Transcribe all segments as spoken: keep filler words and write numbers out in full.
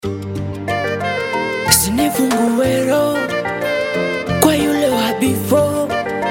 Sinifungue roho kwa yule wa before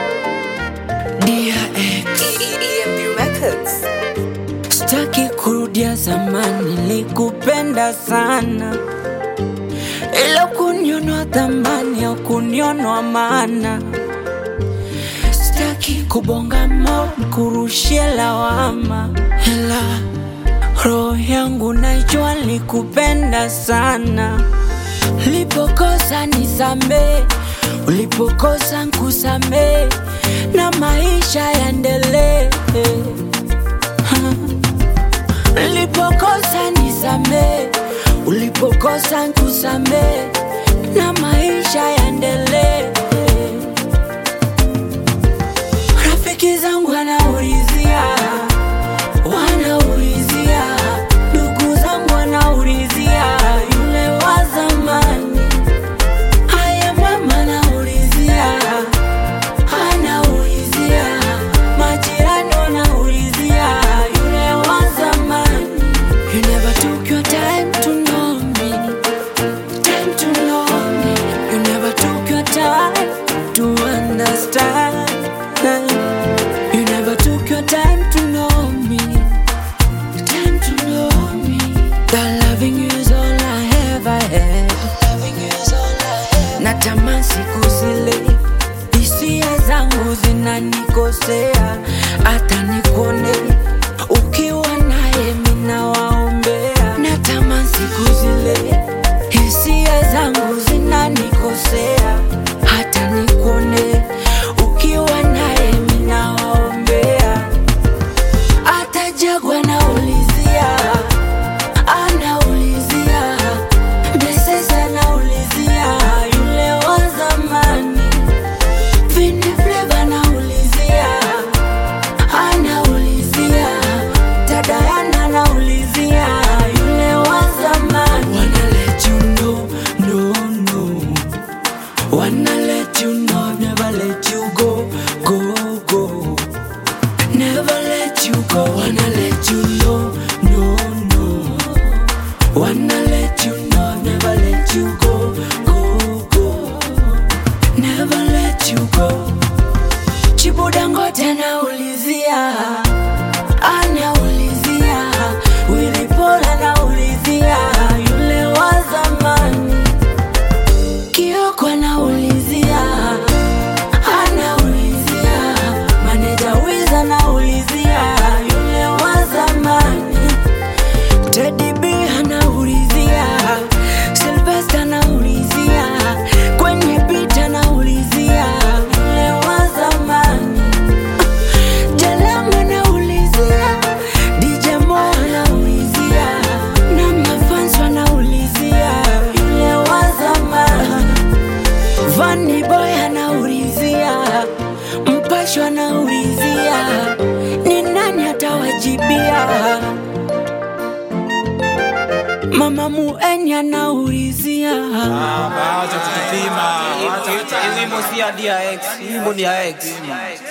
D R X E M B Records. Sitaki kurudia zamani, nilikupenda sana, ila kunionwa thamani au kunionwa maana. Sitaki kubonga mo kurushia lawama, ila roho yangu najua nilikupenda sana. Ulipokosa nisamee, ulipokosa nkusamee, na maisha yaendelee. Ulipokosa nisamee, ulipokosa nkusamee, na maisha yaendelee. Rafiki zangu wanaulizia, wanaulizia, ndugu zangu wanaulizia, yule wa zamani. Haya mama anaulizia, anaulizia, majirani wanaulizia, yule wa zamani. You never took your time to know me, time to know me. You never took your time to understand. You never took your time to know me, time to know me. That loving you is all I ever had. Loving you is all I had. Natamani siku zile hisia zangu zinanikosea, hata nikuone ukiwa naye mina waombea. Natamani siku zile hisia zangu zinanikosea, hata nikuone ukiwa naye mina waombea. Hata Jagwa naulizia, anaulizia, Blessings anaulizia, yule wa zamani. Vini Flavor naulizia, anaulizia, Tadayana naulizia, yule wa zamani. Wanna let you know, no, no. Wanna let you know, never let you go, go, go. Never let you go. Wanna let you know, no, no. Wanna let you know, never let you go, go, go. Never let you go. Chibuda Ngote anaulizia, anaulizia, Willy Paul anaulizia, yule wa zamani. Kioko anaulizia, anaulizia, Manager Wiz anaulizia, yule wa zamani. Teddy B anaulizia, Sylvester anaulizia, kwenye beat anaulizia, yule wa zamani. Jalam anaulizia, D J Mo anaulizia, na mafans wanaulizia, yule wa zamani. Vanny Boy anaulizia, Mpasho anaulizia, ni nani atawajibia? Mama Mueni anaulizia. Acha tutupima. Acha wimbo si ya D R X, wimbo ni ya X.